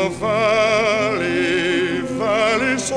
the valley, valley so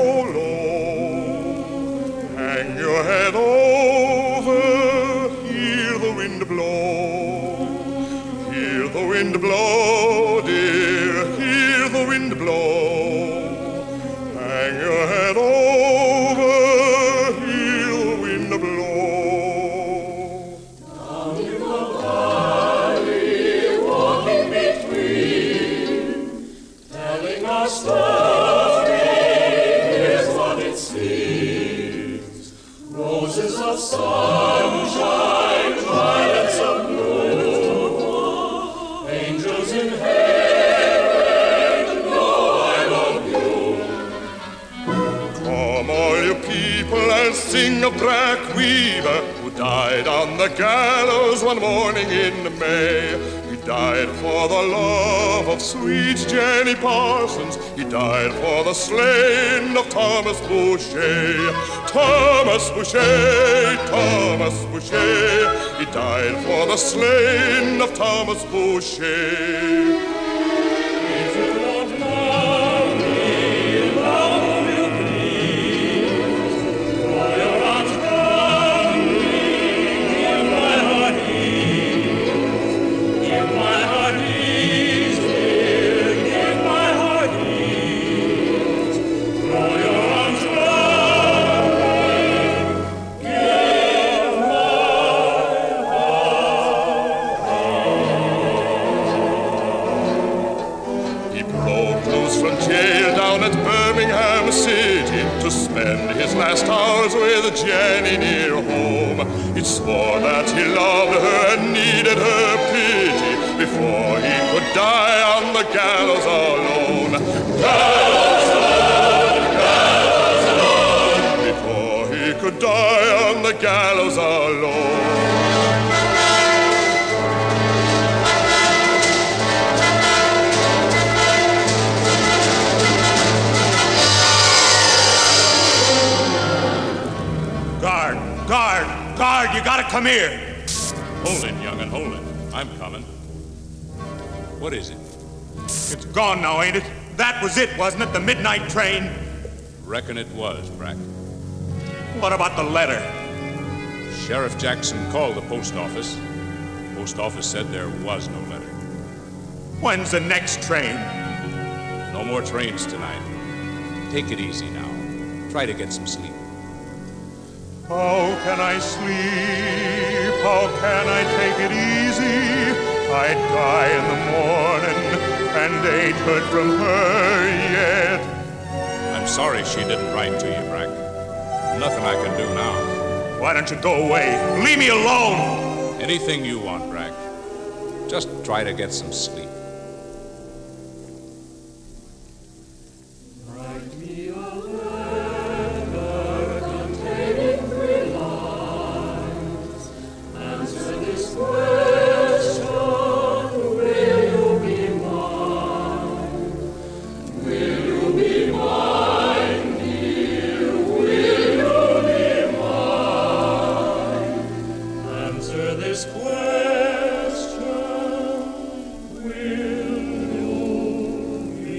low. Hang your head over, hear the wind blow. Hear the wind blow, dear, hear the wind blow. Hang your head over, hear the wind blow. Down in the valley, walking between, telling our story, here's what it seems. Roses of sunshine, violets of blue, angels in heaven know I love you. Come all you people and sing of Black Weaver, who died on the gallows one morning in May. He died for the love of sweet Jenny Parsons. He died for the slain of Thomas Boucher. Thomas Boucher, Thomas Boucher. He died for the slain of Thomas Boucher. If you don't love me, love me please. For your arms round me, give my heart ease. Give my heart ease, dear, give my heart ease. Throw your arms round me, give my He broke loose from jail down at Birmingham City to spend his last hours with Jenny near home. He swore that he loved her and needed her pity before he could die on the gallows alone. Gallows alone, gallows alone. Before he could die on the gallows alone. Guard, you gotta come here. Hold it, young'un, hold it. I'm coming. What is it? It's gone now, ain't it? That was it, wasn't it? The midnight train? Reckon it was, Brack. What about the letter? Sheriff Jackson called the post office. Post office said there was no letter. When's the next train? No more trains tonight. Take it easy now. Try to get some sleep. How can I sleep? How can I take it easy? I'd die in the morning and ain't heard from her yet. I'm sorry she didn't write to you, Brack. Nothing I can do now. Why don't you go away? Leave me alone! Anything you want, Brack. Just try to get some sleep. Write me a letter containing 3 lines. Answer this question, will you be mine? Will you be mine, dear? Will you be mine? Answer this question, will you be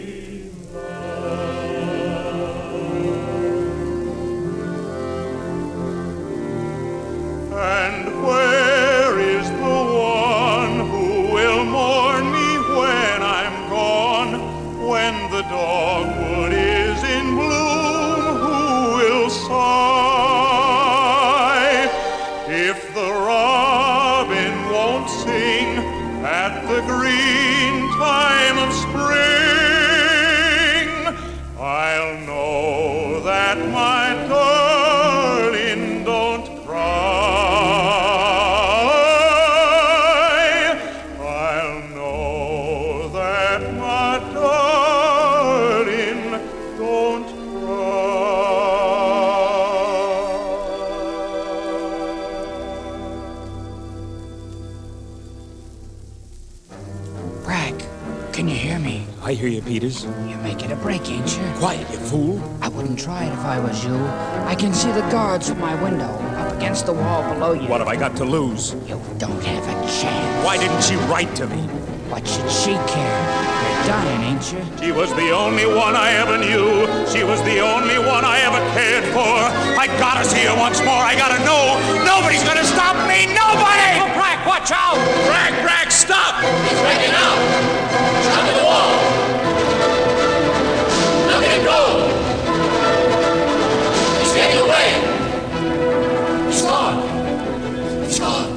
And where is the one who will mourn me when I'm gone? When the dogwood is in bloom, who will sigh? If the robin won't sing at the green time of spring, I'll know that my darling don't cry. I'll know that my darling don't cry. Brack, can you hear me? I hear you, Peters. You're making a break, ain't you? Quiet, you fool. I wouldn't try it if I was you. I can see the guards from my window, up against the wall below you. What have I got to lose? You don't have a chance. Why didn't she write to me? What should she care? You're dying, ain't you? She was the only one I ever knew. She was the only one I ever cared for. I gotta see her once more. I gotta know. Nobody's gonna stop me. Nobody! Oh, Brack, watch out! Brack, stop! He's breaking out. Shot to the wall. Look at him go. He's getting away. He's gone. He's gone.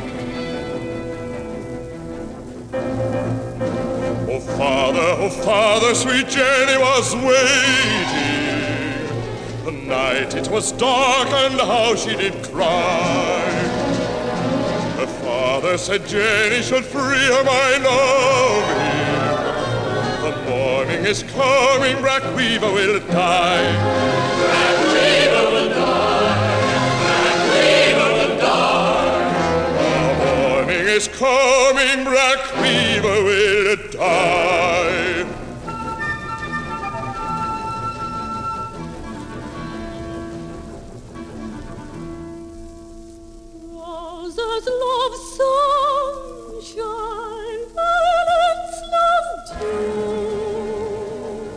Oh, Father, sweet Jenny was waiting. The night it was dark, and how she did cry. Her father said Jenny should free her mind of him. The morning is coming, Brack Weaver will die. Brack Weaver will die. Brack Weaver will die. The morning is coming, Brack Weaver will die. Roses love sunshine, violets love dew.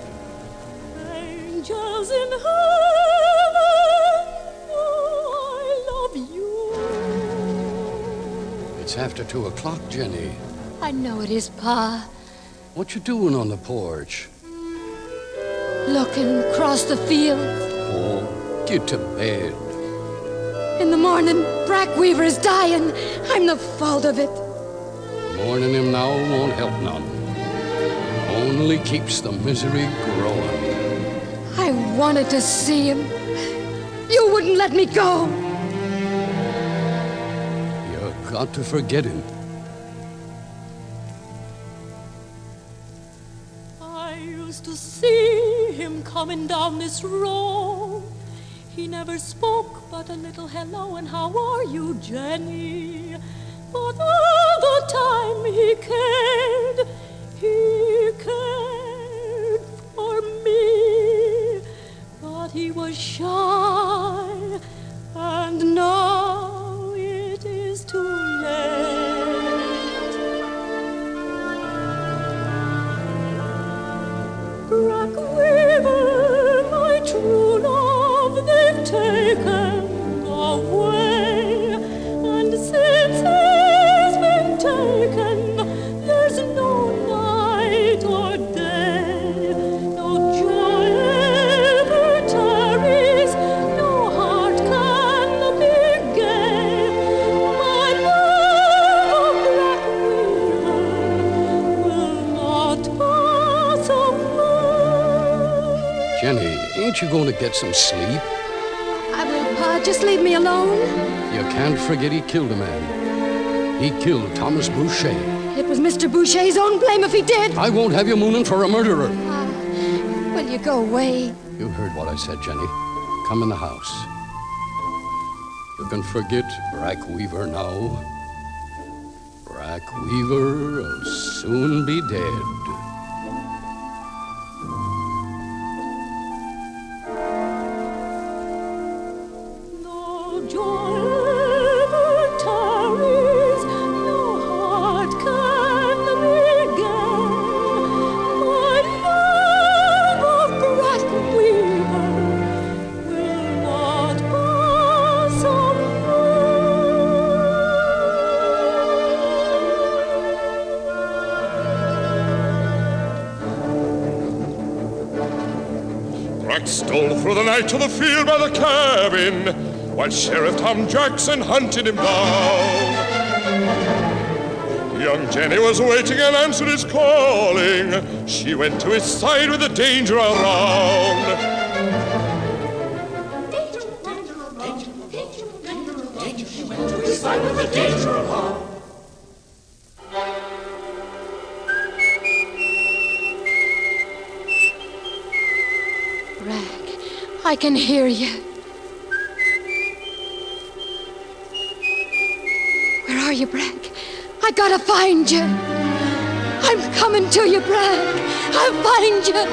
Angels in heaven, oh, I love you. It's after 2 o'clock, Jenny. I know it is, Pa. What you doing on the porch? Looking across the field. Oh, get to bed. In the morning, Brack Weaver is dying. I'm the fault of it. Mourning him now won't help none. Only keeps the misery growing. I wanted to see him. You wouldn't let me go. You got to forget him. I used to see him coming down this road. He never spoke but a little hello and how are you, Jenny? But all the time he cared for me. But he was shy, and now it is too late. Brack Weaver, my true love, they've taken away, and since he's been taken, there's no night or day, no joy ever tarries, no heart can be gay. My love of Brack Weaver will not pass away. Jenny, ain't you going to get some sleep? I will, Pa. Just leave me alone. You can't forget he killed a man. He killed Thomas Boucher. It was Mr. Boucher's own blame if he did. I won't have you mooning for a murderer. Will you go away? You heard what I said, Jenny. Come in the house. You can forget Brack Weaver now. Brack Weaver'll soon be dead. No joy ever tarries, no heart can be gay. My love of Brack Weaver will not pass away. Brack stole through the night to the field by the cabin, while Sheriff Tom Jackson hunted him down. Young Jenny was waiting and answered his calling. She went to his side with the danger around. Brack, I can hear you. Where are you, Brack? I gotta find you. I'm coming to you, Brack. I'll find you.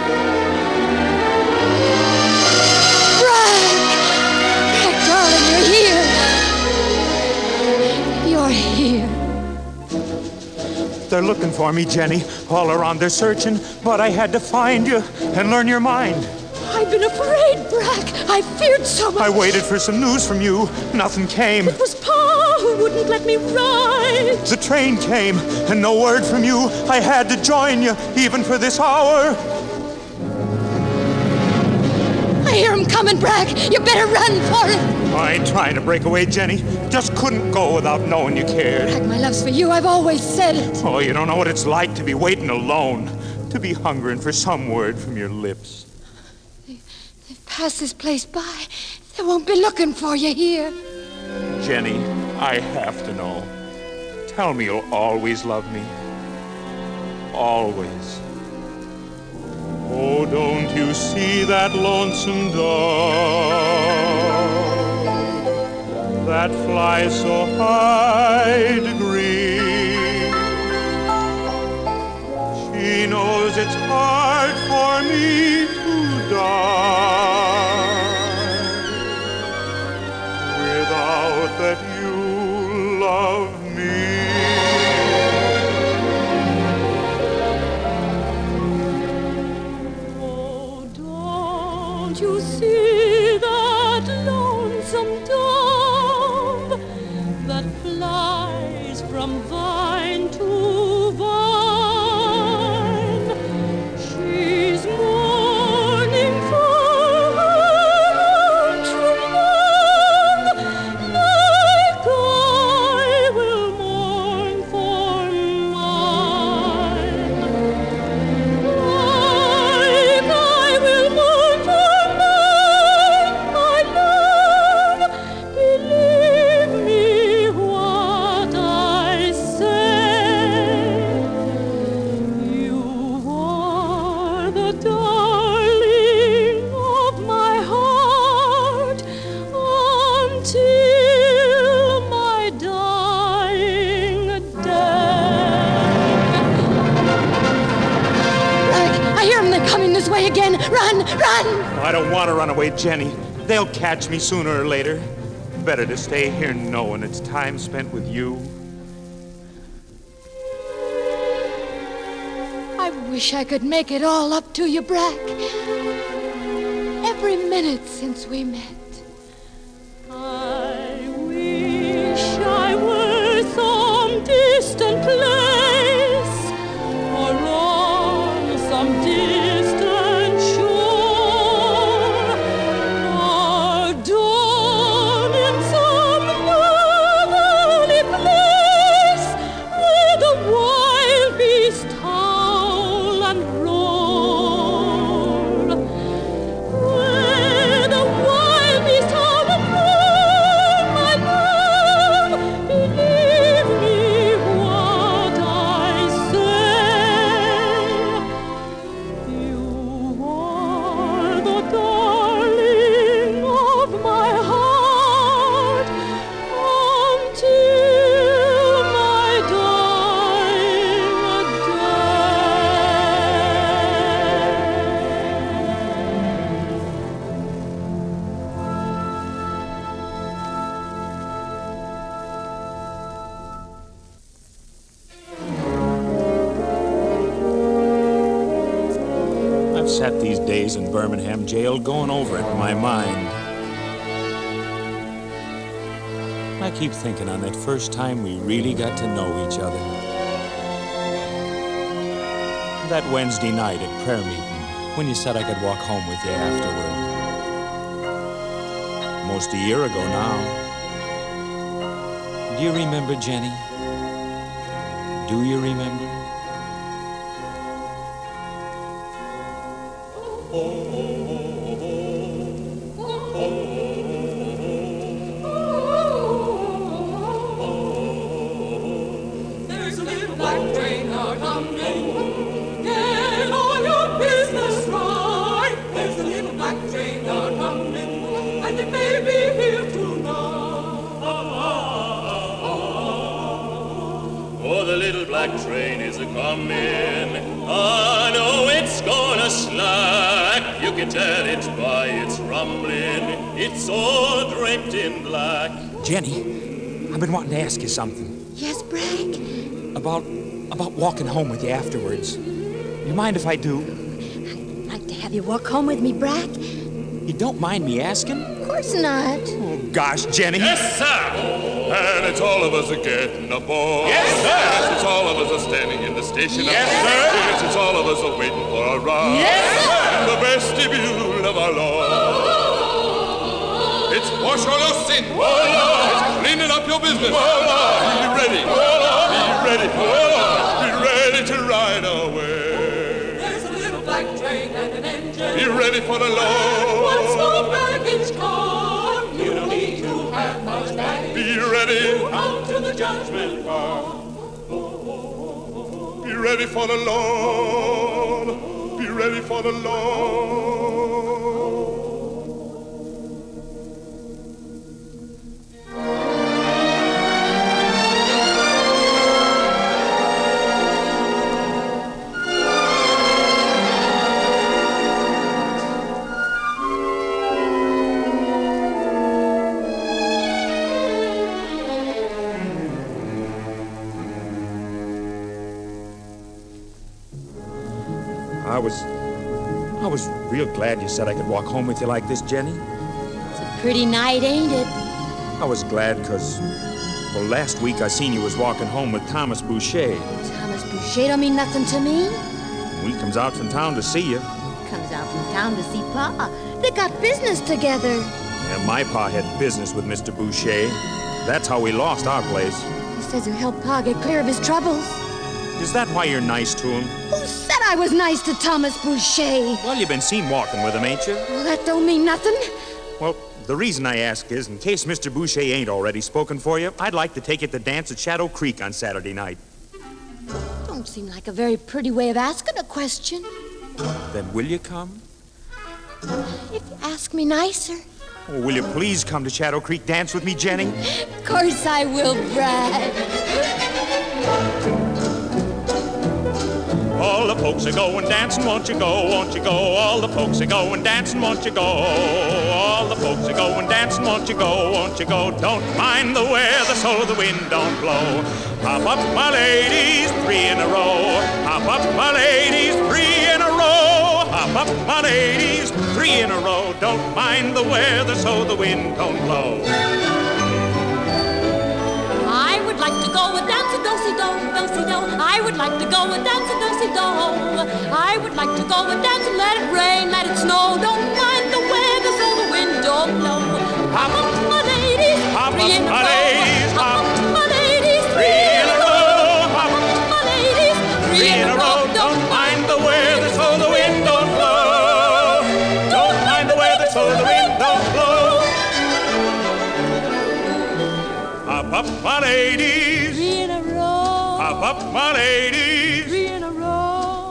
Brack! Brack, darling, you're here. You're here. They're looking for me, Jenny. All around they're searching, but I had to find you and learn your mind. I've been afraid, Brack. I feared so much. I waited for some news from you. Nothing came. It was Pa who wouldn't let me ride. The train came, and no word from you. I had to join you, even for this hour. I hear him coming, Brack. You better run for it. I ain't trying to break away, Jenny. Just couldn't go without knowing you cared. Brack, my love's for you. I've always said it. Oh, you don't know what it's like to be waiting alone, to be hungering for some word from your lips. They've passed this place by. They won't be looking for you here. Jenny, I have to know. Tell me you'll always love me. Always. Oh, don't you see that lonesome dove that flies so high to green? She knows it's hard for me to die without that you love me. You see that lonesome dove that flies from vine to vine. She's mourning for her true love, like I will mourn for mine. Like I will mourn for again. Run, run! I don't want to run away, Jenny. They'll catch me sooner or later. Better to stay here knowing it's time spent with you. I wish I could make it all up to you, Brack. Every minute since we met. I wish I were some distant place or on some distant shore, or dawn in some lonely place where the wild beast howl and roar, where the wild beast howl and roar. My love, believe me what I say. You are the darling of my heart until my dying I've sat these days in Birmingham jail going over it in my mind. I keep thinking on that first time we really got to know each other. That Wednesday night at prayer meeting when you said I could walk home with you afterward. Almost a year ago now. Do you remember, Jenny? Do you remember? There's a little black train a-coming. Get all your business right. There's a little black train a-coming, and it may be here tonight. Oh, the little black train is a-coming. I know it's gonna slack. You can tell it by its rumbling. It's all draped in black. Jenny, I've been wanting to ask you something. Yes, Brack? About about walking home with you afterwards. You mind if I do? I'd like to have you walk home with me, Brack. You don't mind me asking? Of course not. Oh, gosh, Jenny. Yes, sir! And it's all of us are getting aboard. Yes, sir! Yes, it's all of us are standing in the station. Yes, sir! Yes, it's all of us are waiting for a ride. Yes, sir! In the vestibule of our Lord. It's wash all your sin. It's cleaning up your business. Be ready. Be ready. Be ready to ride away. There's a little black train and an engine. Be ready for the Lord. One small baggage car. You don't need to have much baggage. Be ready. Out to the judgment bar. Be ready for the Lord. Be ready for the Lord. I was real glad you said I could walk home with you like this, Jenny. It's a pretty night, ain't it? I was glad because, well, last week I seen you was walking home with Thomas Boucher. Thomas Boucher don't mean nothing to me. When he comes out from town to see you. Comes out from town to see Pa. They got business together. Yeah, my pa had business with Mr. Boucher. That's how we lost our place. He says he'll help Pa get clear of his troubles. Is that why you're nice to him? Who said I was nice to Thomas Boucher? Well, you've been seen walking with him, ain't you? Well, that don't mean nothing. Well, the reason I ask is, in case Mr. Boucher ain't already spoken for you, I'd like to take you to dance at Shadow Creek on Saturday night. Don't seem like a very pretty way of asking a question. Then will you come? If you ask me nicer. Oh, will you please come to Shadow Creek dance with me, Jenny? Of course I will, Brad. All the folks are going dancing, won't you go, won't you go? All the folks are going dancing, won't you go? All the folks are going dancing, won't you go, won't you go? Don't mind the weather, so the wind don't blow. Hop up, my ladies, 3 in a row. Hop up, my ladies, 3 in a row. Hop up, my ladies, 3 in a row. Don't mind the weather, so the wind don't blow. I would like to go and dance a do-si-do, do-si-do. I would like to go and dance a do-si-do. I would like to go and dance and let it rain, let it snow. Don't mind the weather, so the wind don't blow. Hop up, my ladies, Hop 3 in a up, my row. ladies, Hop up, my ladies, 3 in a row. Hop up, my ladies, 3 in a row. Don't mind the weather, so the wind don't blow. Don't mind the weather, so the wind don't blow. Hop up, my ladies. 3 in a row. Hop up, my ladies. 3 in a row.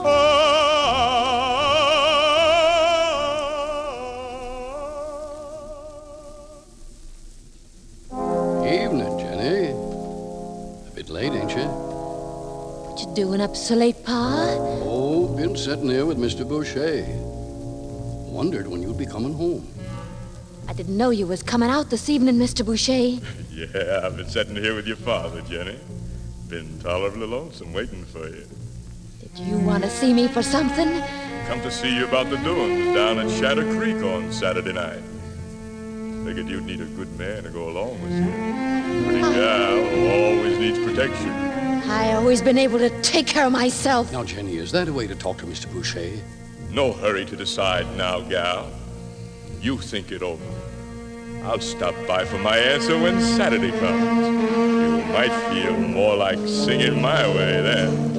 Evening, Jenny. A bit late, ain't you? What you doing up so late, Pa? Oh, been sitting there with Mr. Boucher. Wondered when you'd be coming home. I didn't know you was coming out this evening, Mr. Boucher. Yeah, I've been sitting here with your father, Jenny. Been tolerably lonesome waiting for you. Did you want to see me for something? Come to see you about the doings down at Shadow Creek on Saturday night. Figured you'd need a good man to go along with you. Pretty gal who always needs protection. I always been able to take care of myself. Now, Jenny, is that a way to talk to Mr. Boucher? No hurry to decide now, gal. You think it over. I'll stop by for my answer when Saturday comes. You might feel more like singing my way then.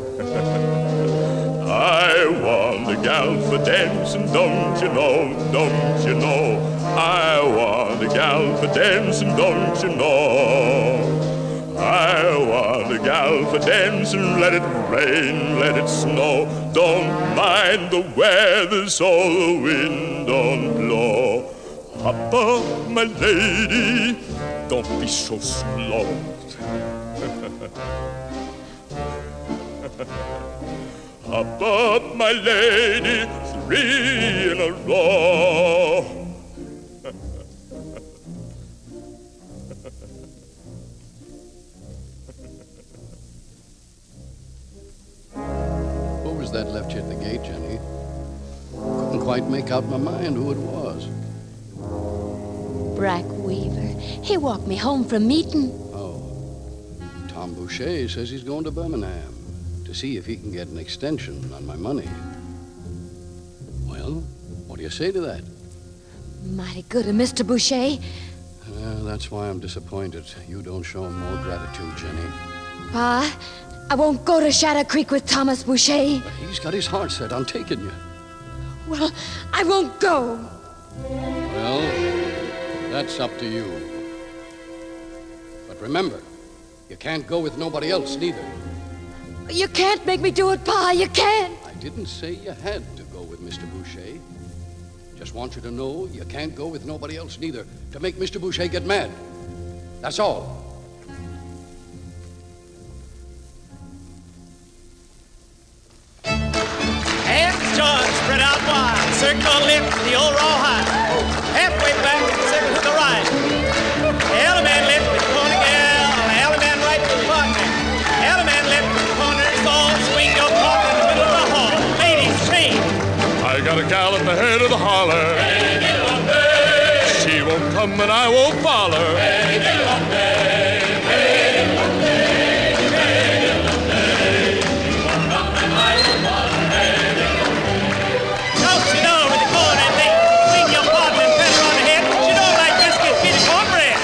I want a gal for dancing, don't you know, don't you know? I want a gal for dancing, don't you know? I want a gal for dancing, let it rain, let it snow. Don't mind the weather, so the wind don't blow. Hop up, my lady, don't be so slow. Hop up, my lady, 3 in a row. quite make out my mind who it was. Brack Weaver. He walked me home from meeting. Oh. Tom Boucher says he's going to Birmingham to see if he can get an extension on my money. Well, what do you say to that? Mighty good of Mr. Boucher. That's why I'm disappointed. You don't show him more gratitude, Jenny. Pa, I won't go to Shadow Creek with Thomas Boucher. But he's got his heart set on taking you. Well, I won't go. Well, that's up to you. But remember, you can't go with nobody else, neither. You can't make me do it, Pa. You can't. I didn't say you had to go with Mr. Boucher. Just want you to know you can't go with nobody else, neither, to make Mr. Boucher get mad. That's all. Hands joined, spread out wide. Circle left, the old rawhide. Halfway back, circle to the right. Alley man left with the pony gal. Alley man right with the partner. Alley man left with the corners. All swing your partner in the middle of the hall. Ladies, change. I got a gal at the head of the holler. She won't come and I won't follow. Don't you know with the corner thing? Swing your partner and pat her on the head. You know like biscuit, feed a cornbread.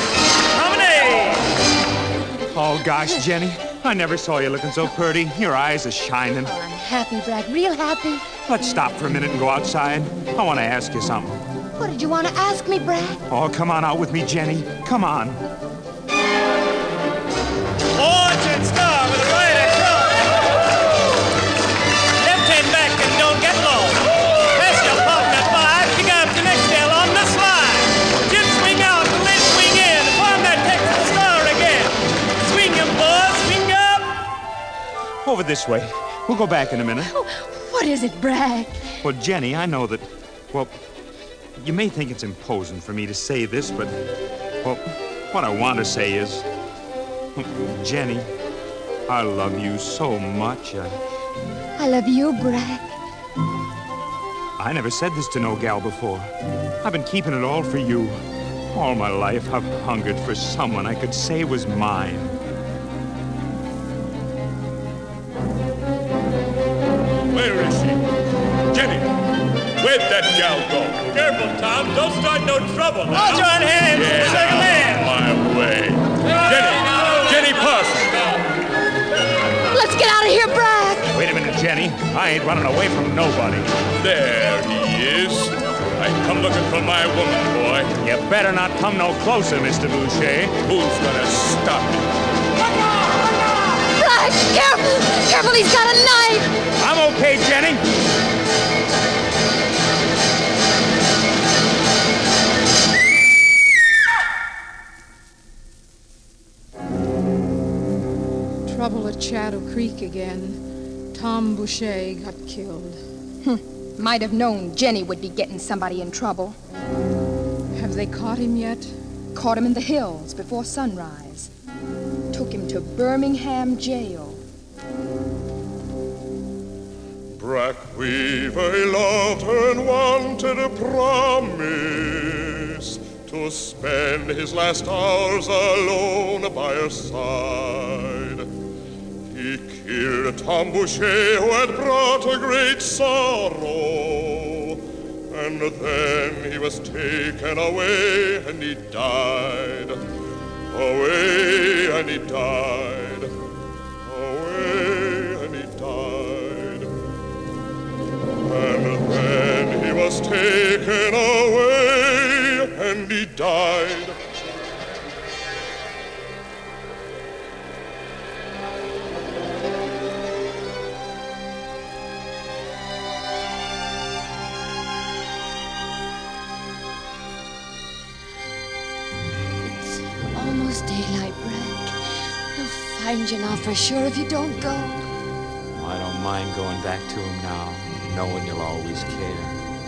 Promenade. Oh, gosh, Jenny. I never saw you looking so pretty. Your eyes are shining. Oh, I'm happy, Brack. Real happy. Let's stop for a minute and go outside. I want to ask you something. What did you want to ask me, Brack? Oh, come on out with me, Jenny. Come on. Orchard star with a right across. Left hand back and don't get lost. Pass your partner by. Pick up the next tail on the slide. Jim swing out and then swing in. Upon that Texas star again. Swing 'em, boys. Swing up. Over this way. We'll go back in a minute. Oh, what is it, Brack? Well, Jenny, I know that, well, you may think it's imposing for me to say this, but, well, what I want to say is, Jenny, I love you so much. I love you, Brack. I never said this to no gal before. I've been keeping it all for you. All my life, I've hungered for someone I could say was mine. Where is she? Jenny, where'd that gal go? Careful, Tom. Don't start no trouble now. I'll join hands. Get Second out man. of my way. Jenny Parsons. Let's get out of here, Brack. Wait a minute, Jenny. I ain't running away from nobody. There he is. I come looking for my woman, boy. You better not come no closer, Mr. Boucher. Who's gonna stop me? Brack, careful! Careful, he's got a knife! I'm okay, Jenny. Trouble at Shadow Creek again. Tom Boucher got killed. Might have known Jenny would be getting somebody in trouble. Have they caught him yet? Caught him in the hills before sunrise. Took him to Birmingham jail. Brack Weaver, he loved her and wanted a promise to spend his last hours alone by her side. He killed Tom Boucher, who had brought a great sorrow, and then he was taken away and he died. Away and he died. Away and he died. And then he was taken away and he died. Almost daylight, Brack. He'll find you now for sure if you don't go. I don't mind going back to him now, knowing you'll always care.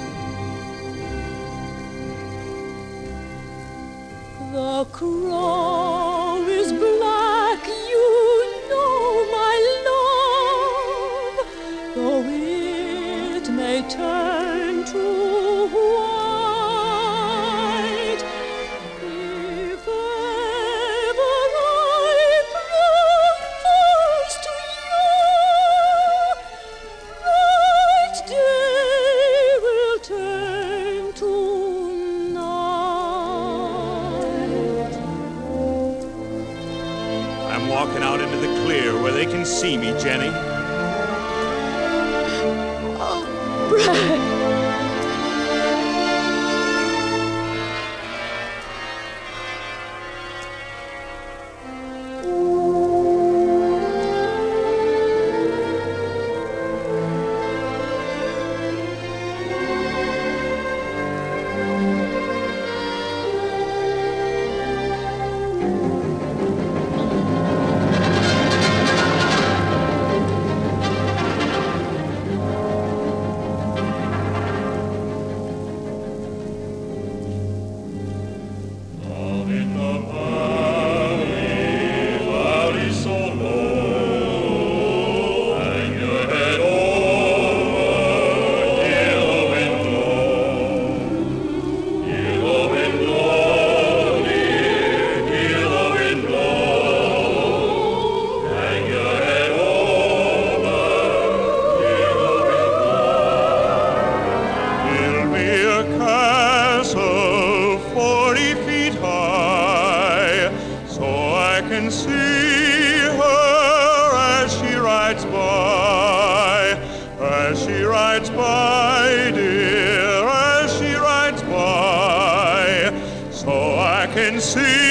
The crow is black, you know, my love, though it may turn to walking out into the clear where they can see me, Jenny. Oh, Brad. Can see